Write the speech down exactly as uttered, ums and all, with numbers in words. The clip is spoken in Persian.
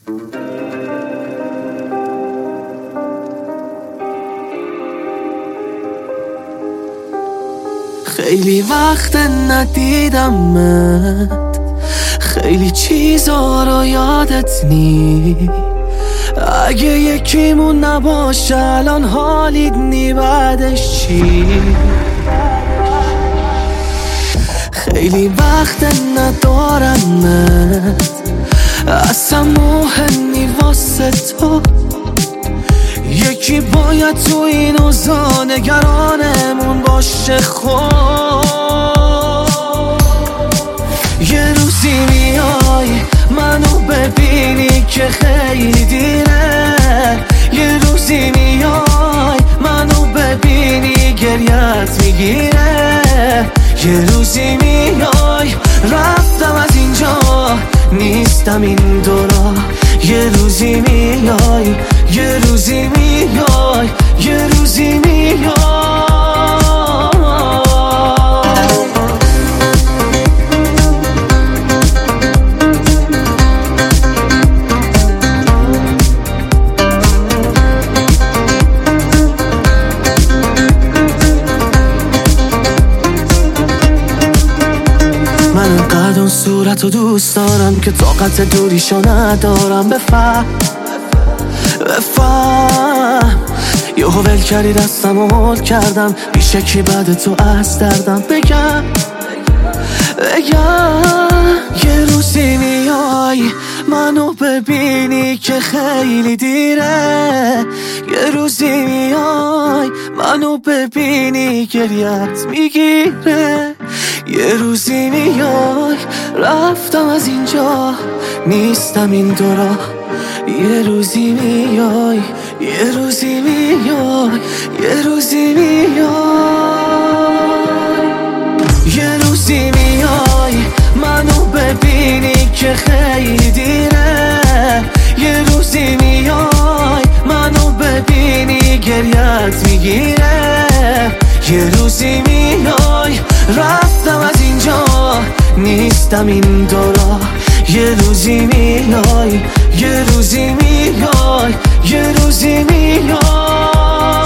خیلی وقت ندیدمت، خیلی چیزا رو یادت نی. اگه یکیمون نباشه الان حالیت نی، بعدش چی؟ خیلی وقت ندارمت، اصلا مهم نی واسه تو. یکی باید تو این اوضاع نگرانمون باشه. خب یه روزی میای منو ببینی که خیلی دیره. یه روزی میای منو ببینی گریت میگیره. یه روزی میای رفتم از اینجا نیستم این دورا. یه روزی میای یه روزی میای یه روزی میای. من انقدر اون صورتو دوست دارم که طاقت دوریشو ندارم. بفهم بفهم یهو ول کردی دستم و هول کردم. بیشه کی بعد تو از دردم. بگم بگم یه روزی میای منو ببینی که خیلی دیره. یه روزی میای منو ببینی گریت میگیره. یه روزی میای رفتم از اینجا نیستم این دورا. یه روزی میای یه روزی میای یه روزی میای. یه روزی میای منو ببینی که خیلی دیره. یه روزی میای منو ببینی گریت میگیره. یه روزی میای رفتم از اینجا نیستم این دورا. یه روزی میای یه روزی میای یه روزی میای.